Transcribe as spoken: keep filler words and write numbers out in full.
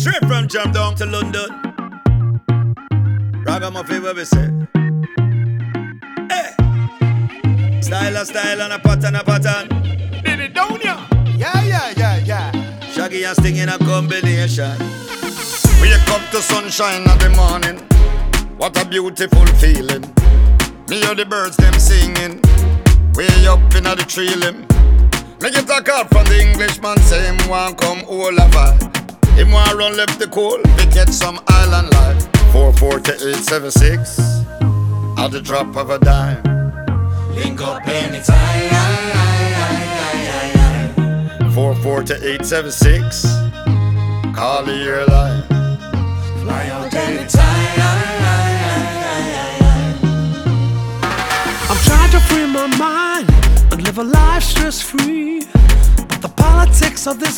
Straight from Jam down to London. Ragamuffin, what we say? Hey. Style a style and a pattern a pattern. Did it down ya? Yeah, yeah, yeah, yeah. Shaggy and Sting in a combination. Wake up to sunshine in the morning. What a beautiful feeling. Me hear the birds them singing. Way up in the tree limb. Me get a call from the Englishman, say him want come all over. Him want run left the coal, we get some island life. Four four to eight seven six, at the drop of a dime. Link up anytime. Four four to eight seven six, call the airline. Fly out anytime. I'm trying to free my mind and live a life stress-free, but the politics of this